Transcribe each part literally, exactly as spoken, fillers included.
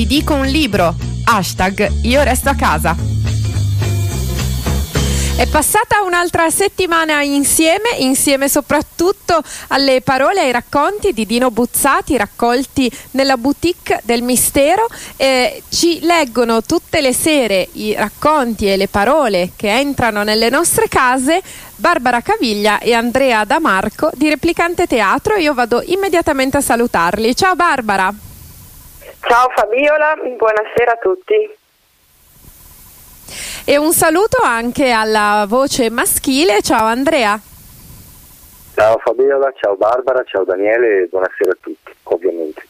dico un libro, hashtag io resto a casa. È passata un'altra settimana insieme, insieme soprattutto alle parole e ai racconti di Dino Buzzati raccolti nella boutique del mistero. Eh, ci leggono tutte le sere i racconti e le parole che entrano nelle nostre case Barbara Caviglia e Andrea Da Marco di Replicante Teatro. Io vado immediatamente a salutarli. Ciao Barbara. Ciao Fabiola, buonasera a tutti. E un saluto anche alla voce maschile. Ciao Andrea. Ciao Fabiola, ciao Barbara, ciao Daniele e buonasera a tutti, ovviamente.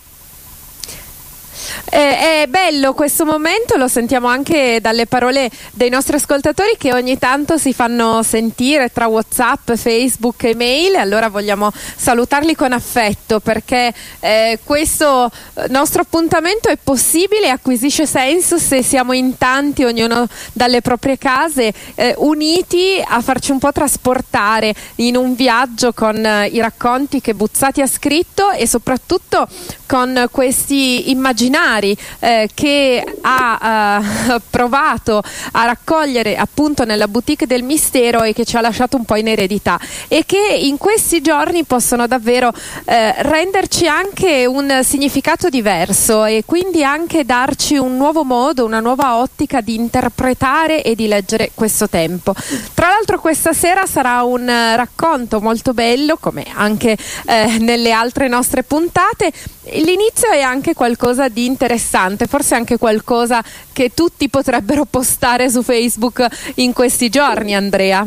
Eh, è bello questo momento, lo sentiamo anche dalle parole dei nostri ascoltatori che ogni tanto si fanno sentire tra WhatsApp, Facebook e mail. Allora vogliamo salutarli con affetto perché eh, questo nostro appuntamento è possibile e acquisisce senso se siamo in tanti, ognuno dalle proprie case, eh, uniti a farci un po' trasportare in un viaggio con eh, i racconti che Buzzati ha scritto e soprattutto con questi immaginari eh, che ha eh, provato a raccogliere appunto nella boutique del mistero e che ci ha lasciato un po' in eredità e che in questi giorni possono davvero eh, renderci anche un significato diverso e quindi anche darci un nuovo modo, una nuova ottica di interpretare e di leggere questo tempo. Tra l'altro questa sera sarà un racconto molto bello, come anche eh, nelle altre nostre puntate. L'inizio è anche qualcosa di interessante, forse anche qualcosa che tutti potrebbero postare su Facebook in questi giorni, Andrea.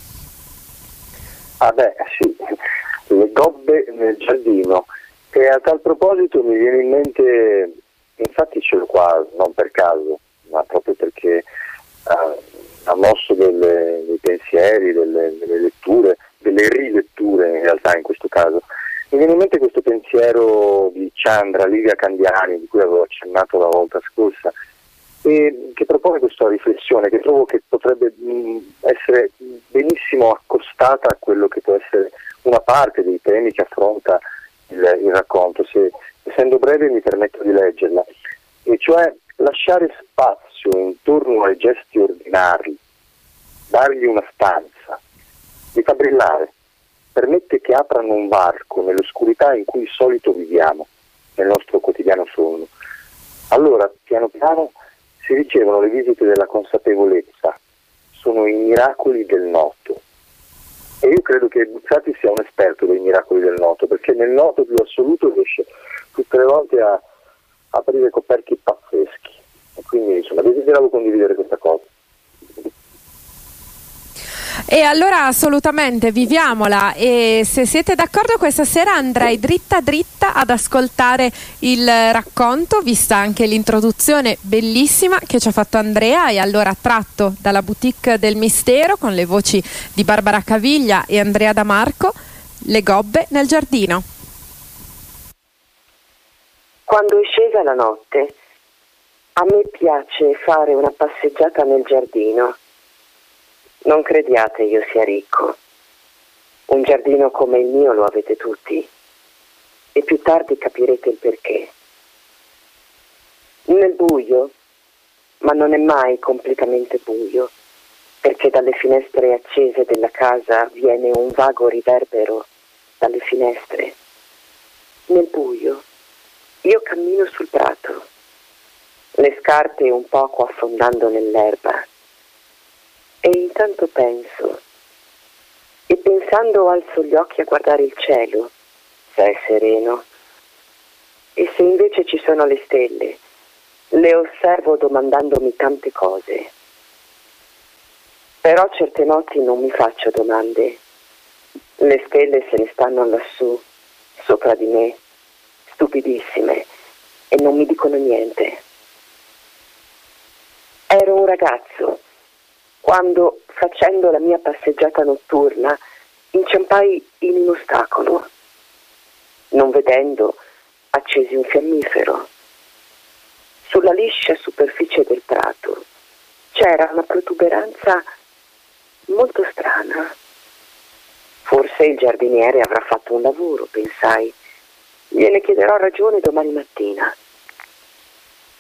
Ah beh, sì, le gobbe nel giardino. E a tal proposito mi viene in mente, infatti ce l'ho qua, non per caso, ma proprio perché uh, ha mosso delle, dei pensieri, delle, delle letture, delle riletture in realtà in questo caso. Mi viene in mente questo pensiero di Chandra, Livia Candiani, di cui avevo accennato la volta scorsa, e che propone questa riflessione che trovo che potrebbe mh, essere benissimo accostata a quello che può essere una parte dei temi che affronta il, il racconto, se essendo breve mi permetto di leggerla, e cioè lasciare spazio intorno ai gesti ordinari, dargli una stanza, li fa brillare. Permette che aprano un varco nell'oscurità in cui di solito viviamo, nel nostro quotidiano sonno. Allora, piano piano, si ricevono le visite della consapevolezza, sono i miracoli del noto. E io credo che Buzzati sia un esperto dei miracoli del noto, perché nel noto più assoluto riesce tutte le volte a, a aprire coperchi pazzeschi. E quindi, insomma, desideravo condividere questa cosa. E allora assolutamente viviamola, e se siete d'accordo questa sera andrei dritta dritta ad ascoltare il racconto, vista anche l'introduzione bellissima che ci ha fatto Andrea, e allora tratto dalla boutique del mistero con le voci di Barbara Caviglia e Andrea Da Marco, Le gobbe nel giardino. Quando è scesa la notte, a me piace fare una passeggiata nel giardino. Non crediate io sia ricco. Un giardino come il mio lo avete tutti e più tardi capirete il perché. Nel buio, ma non è mai completamente buio, perché dalle finestre accese della casa viene un vago riverbero dalle finestre. Nel buio io cammino sul prato, le scarpe un poco affondando nell'erba. E intanto penso, e pensando alzo gli occhi a guardare il cielo, se è sereno, e se invece ci sono le stelle, le osservo domandandomi tante cose. Però certe notti non mi faccio domande, le stelle se ne stanno lassù, sopra di me, stupidissime, e non mi dicono niente. Ero un ragazzo, quando, facendo la mia passeggiata notturna, inciampai in un ostacolo. Non vedendo, accesi un fiammifero. Sulla liscia superficie del prato c'era una protuberanza molto strana. Forse il giardiniere avrà fatto un lavoro, pensai. Gliene chiederò ragione domani mattina.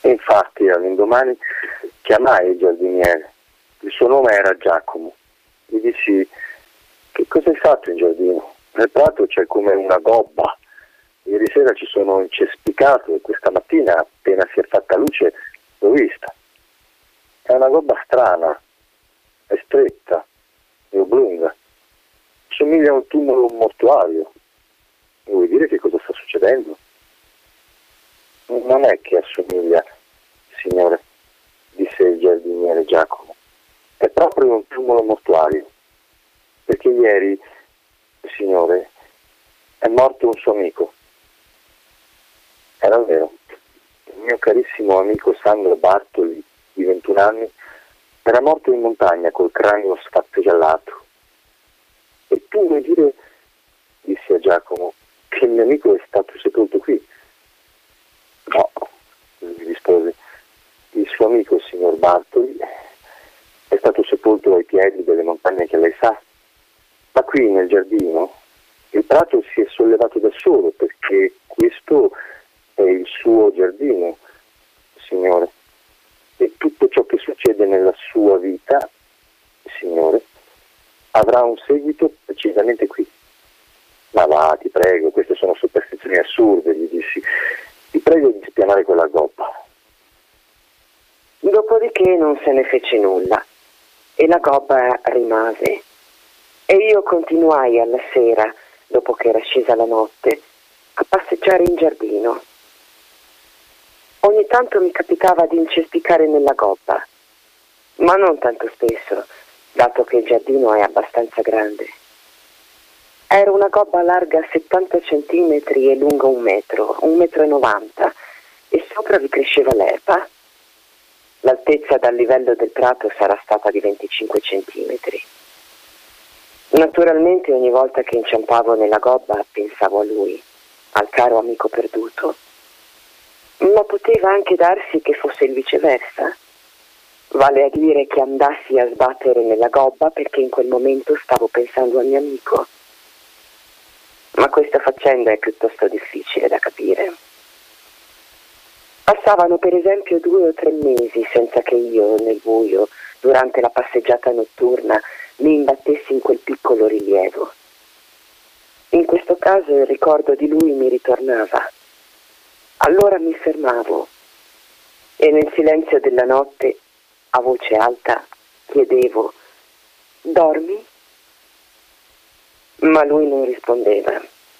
E infatti all'indomani chiamai il giardiniere, il suo nome era Giacomo, gli dissi: che cosa hai fatto in giardino? Nel prato c'è come una gobba, ieri sera ci sono incespicato e questa mattina appena si è fatta luce l'ho vista. È una gobba strana, è stretta, è oblunga, somiglia a un tumolo mortuario. Vuoi dire che cosa sta succedendo? Non è che assomiglia, signore, disse il giardiniere Giacomo. È proprio un tumolo mortuario. Perché ieri, signore, è morto un suo amico. Era vero. Il mio carissimo amico Sandro Bartoli, di ventuno anni, era morto in montagna col cranio sfazzegallato. E tu vuoi dire, disse a Giacomo, che il mio amico è stato sepolto qui? No, gli rispose, il suo amico, il signor Bartoli, è stato sepolto ai piedi delle montagne che lei sa. Ma qui nel giardino il prato si è sollevato da solo perché questo è il suo giardino, signore. E tutto ciò che succede nella sua vita, signore, avrà un seguito precisamente qui. Ma va, ti prego, queste sono superstizioni assurde, gli dissi. Ti prego di spianare quella gobba. Dopodiché non se ne fece nulla e la gobba rimase. E io continuai alla sera, dopo che era scesa la notte, a passeggiare in giardino. Ogni tanto mi capitava di incespicare nella gobba, ma non tanto spesso, dato che il giardino è abbastanza grande. Era una gobba larga settanta centimetri e lunga un metro, un metro e novanta, e sopra vi cresceva l'erba. L'altezza dal livello del prato sarà stata di venticinque centimetri. Naturalmente ogni volta che inciampavo nella gobba pensavo a lui, al caro amico perduto. Ma poteva anche darsi che fosse il viceversa. Vale a dire che andassi a sbattere nella gobba perché in quel momento stavo pensando al mio amico. Ma questa faccenda è piuttosto difficile da capire. Passavano per esempio due o tre mesi senza che io, nel buio, durante la passeggiata notturna, mi imbattessi in quel piccolo rilievo. In questo caso il ricordo di lui mi ritornava. Allora mi fermavo e nel silenzio della notte, a voce alta, chiedevo: dormi? Ma lui non rispondeva.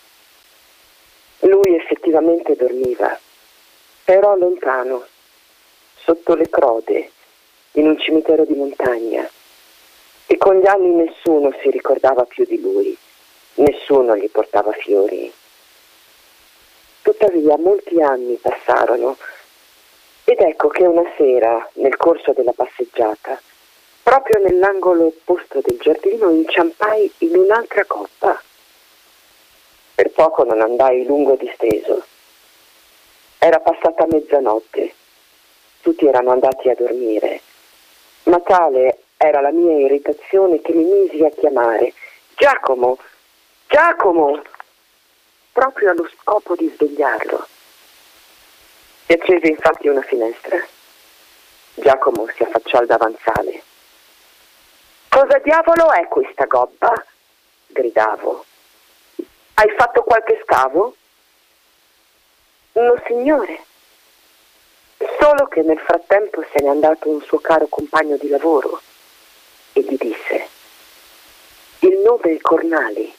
Lui effettivamente dormiva, però lontano, sotto le crode, in un cimitero di montagna. E con gli anni nessuno si ricordava più di lui, nessuno gli portava fiori. Tuttavia molti anni passarono ed ecco che una sera, nel corso della passeggiata, proprio nell'angolo opposto del giardino, inciampai in un'altra coppa. Per poco non andai lungo disteso. Era passata mezzanotte, tutti erano andati a dormire, ma tale era la mia irritazione che mi misi a chiamare: Giacomo, Giacomo, proprio allo scopo di svegliarlo. Si accese infatti una finestra. Giacomo si affacciò al davanzale. Cosa diavolo è questa gobba? Gridavo. Hai fatto qualche scavo? No, signore. Solo che nel frattempo se n'è andato un suo caro compagno di lavoro e gli disse: il nome è Cornali.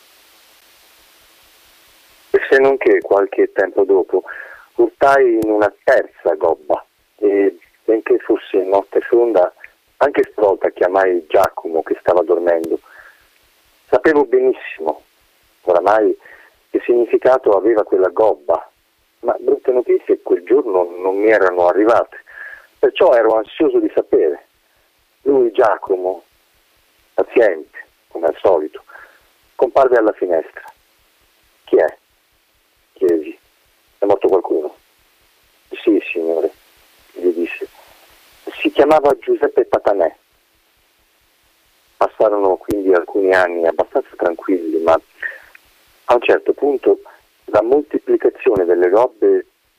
Se non che qualche tempo dopo urtai in una terza gobba e, benché fosse notte fonda, anche stavolta chiamai Giacomo che stava dormendo. Sapevo benissimo, oramai, che significato aveva quella gobba, ma brutte notizie quel giorno non mi erano arrivate, perciò ero ansioso di sapere. Lui, Giacomo, paziente, come al solito, comparve alla finestra. Chi è? Chiesi. È morto qualcuno? Sì, signore, gli disse. Si chiamava Giuseppe Patanè. Passarono quindi alcuni anni abbastanza tranquilli, ma a un certo punto la moltiplicazione delle gobbe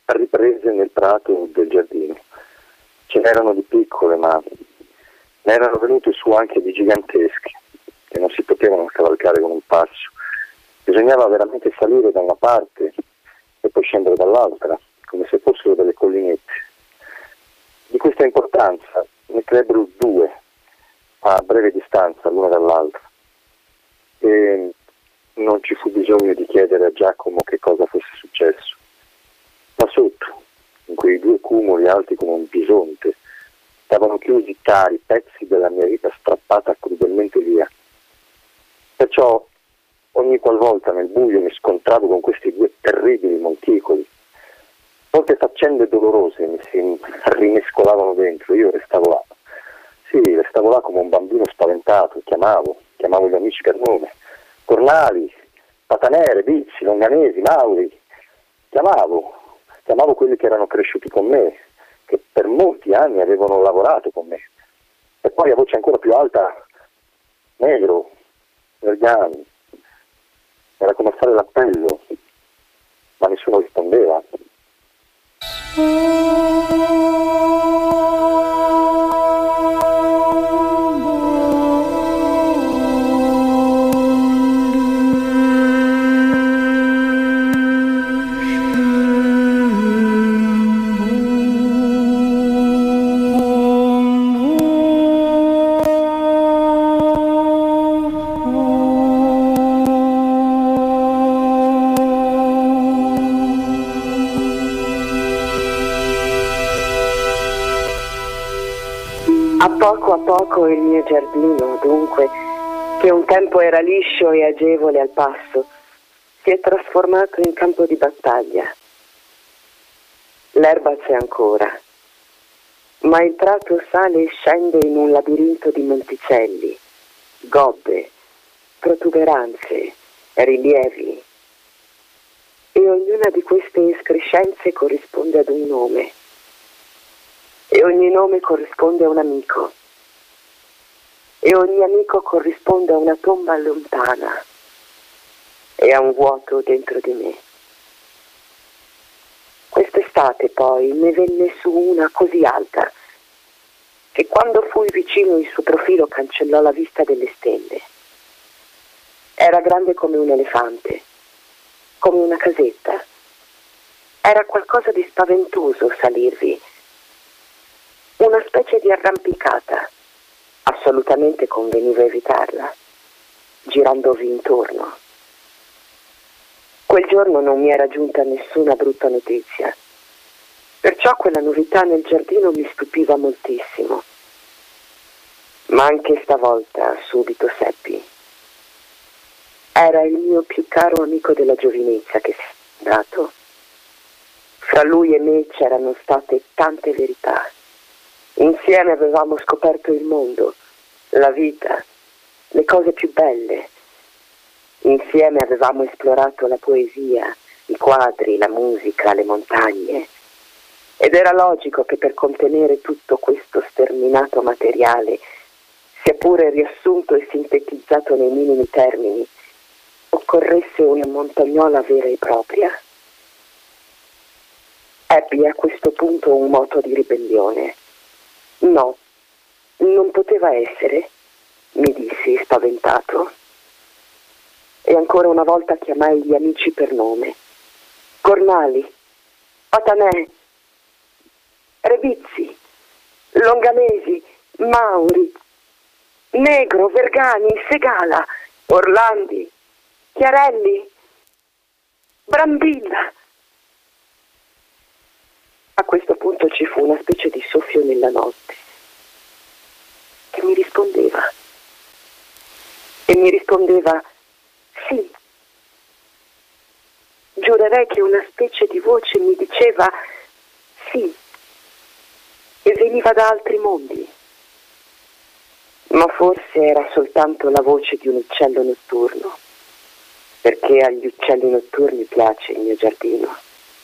riprese nel prato del giardino. Ce n'erano di piccole, ma ne erano venute su anche di gigantesche, che non si potevano cavalcare con un passo. Bisognava veramente salire da una parte e poi scendere dall'altra, come se fossero delle collinette. Di questa importanza ne crebbero due a breve distanza l'una dall'altra, e non ci fu bisogno di chiedere a Giacomo che cosa fosse successo. Ma sotto, in quei due cumuli alti come un bisonte, stavano chiusi cari pezzi della mia vita strappata crudelmente via. Perciò ogni qualvolta nel buio mi scontravo con questi due terribili monticoli, molte faccende dolorose mi si rimescolavano dentro. Io restavo là, sì, restavo là come un bambino spaventato, chiamavo, chiamavo gli amici per nome, Cornali, Patanere, Bizzi, Longanesi, Mauri, chiamavo, chiamavo quelli che erano cresciuti con me, che per molti anni avevano lavorato con me, e poi a voce ancora più alta, Negro, Vergani. Era come fare l'appello, ma nessuno rispondeva. A poco a poco il mio giardino, dunque, che un tempo era liscio e agevole al passo, si è trasformato in campo di battaglia. L'erba c'è ancora, ma il prato sale e scende in un labirinto di monticelli, gobbe, protuberanze, rilievi, e ognuna di queste escrescenze corrisponde ad un nome. E ogni nome corrisponde a un amico, e ogni amico corrisponde a una tomba lontana e a un vuoto dentro di me. Quest'estate poi ne venne su una così alta che quando fui vicino il suo profilo cancellò la vista delle stelle. Era grande come un elefante, come una casetta. Era qualcosa di spaventoso salirvi. Una specie di arrampicata. Assolutamente conveniva evitarla, girandovi intorno. Quel giorno non mi era giunta nessuna brutta notizia, perciò quella novità nel giardino mi stupiva moltissimo. Ma anche stavolta subito seppi. Era il mio più caro amico della giovinezza che si è andato. Fra lui e me c'erano state tante verità. Insieme avevamo scoperto il mondo, la vita, le cose più belle. Insieme avevamo esplorato la poesia, i quadri, la musica, le montagne. Ed era logico che per contenere tutto questo sterminato materiale, sia pure riassunto e sintetizzato nei minimi termini, occorresse una montagnola vera e propria. Ebbi a questo punto un moto di ribellione. No, non poteva essere, mi dissi spaventato. E ancora una volta chiamai gli amici per nome. Cornali, Patanè, Rebizzi, Longanesi, Mauri, Negro, Vergani, Segala, Orlandi, Chiarelli, Brambilla. A questo punto ci fu una specie di soffio nella notte che mi rispondeva. E mi rispondeva sì. Giurerei che una specie di voce mi diceva sì. E veniva da altri mondi. Ma forse era soltanto la voce di un uccello notturno, perché agli uccelli notturni piace il mio giardino.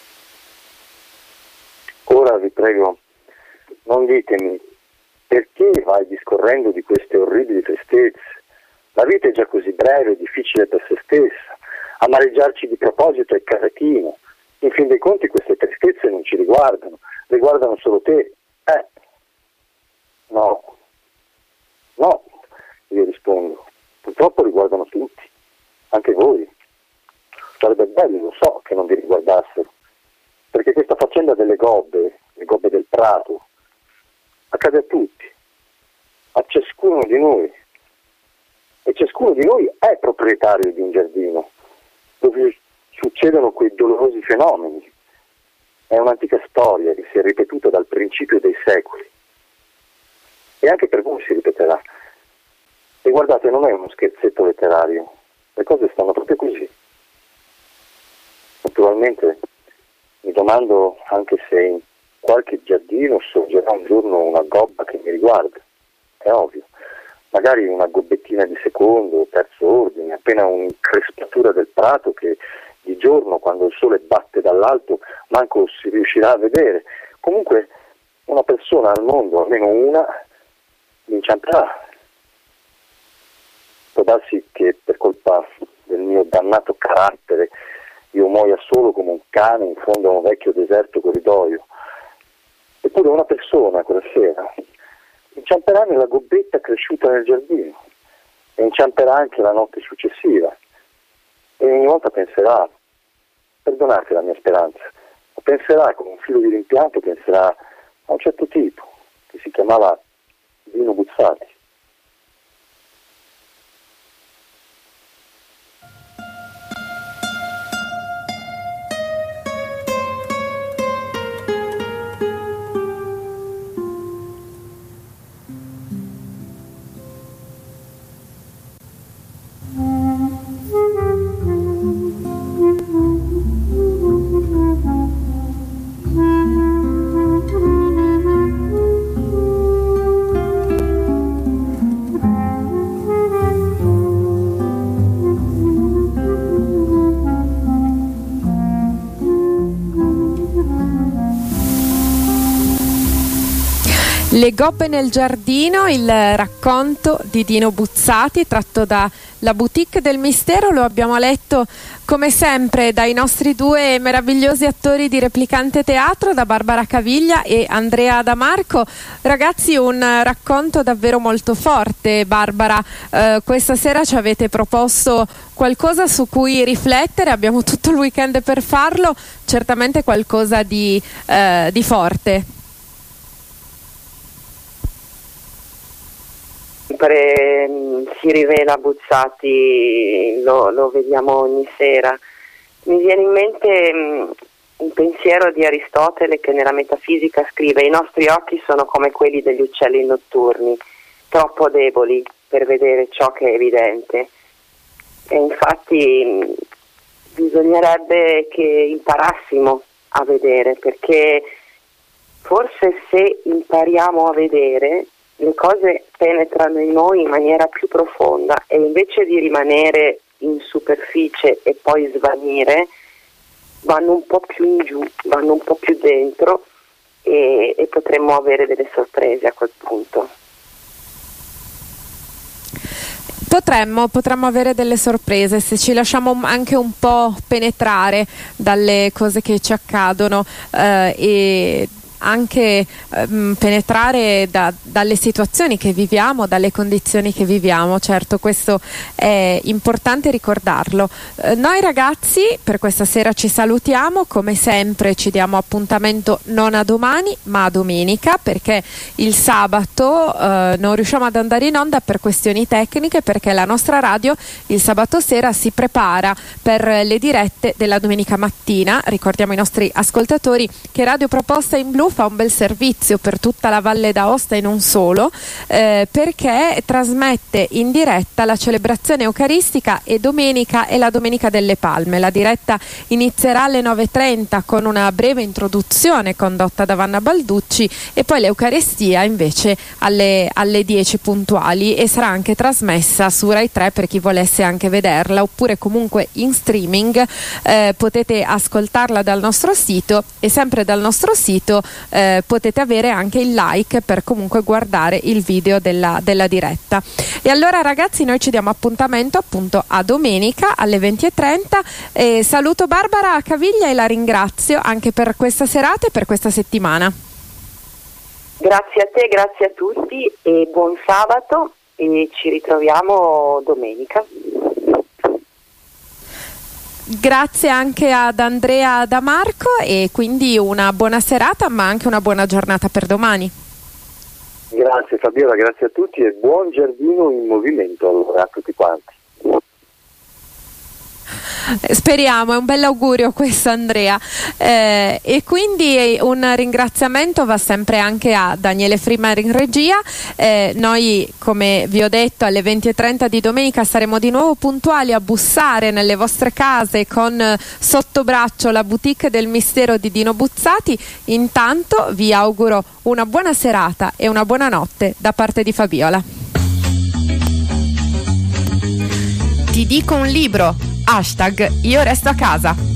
Ora vi prego, non ditemi perché vai discorrendo di queste orribili tristezze. La vita è già così breve e difficile per se stessa. Amareggiarci di proposito è casachino. In fin dei conti queste tristezze non ci riguardano, riguardano solo te. Eh, no, no, io rispondo, purtroppo riguardano tutti, anche voi. Sarebbe bello, lo so, che non vi riguardassero, perché questa faccenda delle gobbe, le gobbe del prato, accade a tutti, a ciascuno di noi, e ciascuno di noi è proprietario di un giardino dove succedono quei dolorosi fenomeni. È un'antica storia che si è ripetuta dal principio dei secoli e anche per voi si ripeterà. E guardate, non è uno scherzetto letterario, le cose stanno proprio così. Naturalmente mi domando anche se in qualche giardino sorgerà un giorno una gobba che mi riguarda, è ovvio, magari una gobbettina di secondo, terzo ordine, appena un'increspatura del prato che di giorno, quando il sole batte dall'alto, manco si riuscirà a vedere. Comunque una persona al mondo, almeno una, mi inciamperà. Può darsi che per colpa del mio dannato carattere io muoia solo come un cane in fondo a un vecchio deserto corridoio. Eppure una persona quella sera inciamperà nella gobbetta cresciuta nel giardino e inciamperà anche la notte successiva e ogni volta penserà, perdonate la mia speranza, ma penserà con un filo di rimpianto, penserà a un certo tipo che si chiamava Dino Buzzati. Le gobbe nel giardino, il racconto di Dino Buzzati tratto da La boutique del mistero. Lo abbiamo letto come sempre dai nostri due meravigliosi attori di Replicante Teatro, da Barbara Caviglia e Andrea Damarco. Ragazzi, un racconto davvero molto forte. Barbara, eh, questa sera ci avete proposto qualcosa su cui riflettere, abbiamo tutto il weekend per farlo, certamente qualcosa di, eh, di forte. Sempre si rivela Buzzati, lo, lo vediamo ogni sera. Mi viene in mente mh, un pensiero di Aristotele che nella Metafisica scrive: i nostri occhi sono come quelli degli uccelli notturni, troppo deboli per vedere ciò che è evidente. E infatti mh, bisognerebbe che imparassimo a vedere, perché forse se impariamo a vedere le cose penetrano in noi in maniera più profonda, e invece di rimanere in superficie e poi svanire, vanno un po' più in giù, vanno un po' più dentro, e, e potremmo avere delle sorprese a quel punto. Potremmo, potremmo avere delle sorprese se ci lasciamo anche un po' penetrare dalle cose che ci accadono, eh, e anche ehm, penetrare da, dalle situazioni che viviamo, dalle condizioni che viviamo. Certo, questo è importante ricordarlo. Eh, noi ragazzi per questa sera ci salutiamo, come sempre ci diamo appuntamento non a domani ma a domenica, perché il sabato eh, non riusciamo ad andare in onda per questioni tecniche, perché la nostra radio il sabato sera si prepara per le dirette della domenica mattina. Ricordiamo ai nostri ascoltatori che Radio Proposta in Blu fa un bel servizio per tutta la Valle d'Aosta e non solo, eh, perché trasmette in diretta la celebrazione eucaristica, e domenica è la Domenica delle Palme. La diretta inizierà alle nove e trenta con una breve introduzione condotta da Vanna Balducci, e poi l'Eucaristia invece alle, alle dieci puntuali, e sarà anche trasmessa su Rai tre per chi volesse anche vederla, oppure comunque in streaming. Eh, potete ascoltarla dal nostro sito, e sempre dal nostro sito eh, potete avere anche il like per comunque guardare il video della, della diretta. E allora ragazzi, noi ci diamo appuntamento appunto a domenica alle venti e trenta. E saluto Barbara Caviglia e la ringrazio anche per questa serata e per questa settimana. Grazie a te, grazie a tutti e buon sabato e ci ritroviamo domenica. Grazie anche ad Andrea Da Marco e quindi una buona serata ma anche una buona giornata per domani. Grazie Fabiola, grazie a tutti e buon giardino in movimento allora a tutti quanti. Speriamo, è un bel augurio questo Andrea, eh, e quindi un ringraziamento va sempre anche a Daniele Frimer in regia. Eh, noi, come vi ho detto, alle venti e trenta di domenica saremo di nuovo puntuali a bussare nelle vostre case con eh, sotto braccio la boutique del mistero di Dino Buzzati. Intanto vi auguro una buona serata e una buona notte da parte di Fabiola. Ti dico un libro. Hashtag io resto a casa.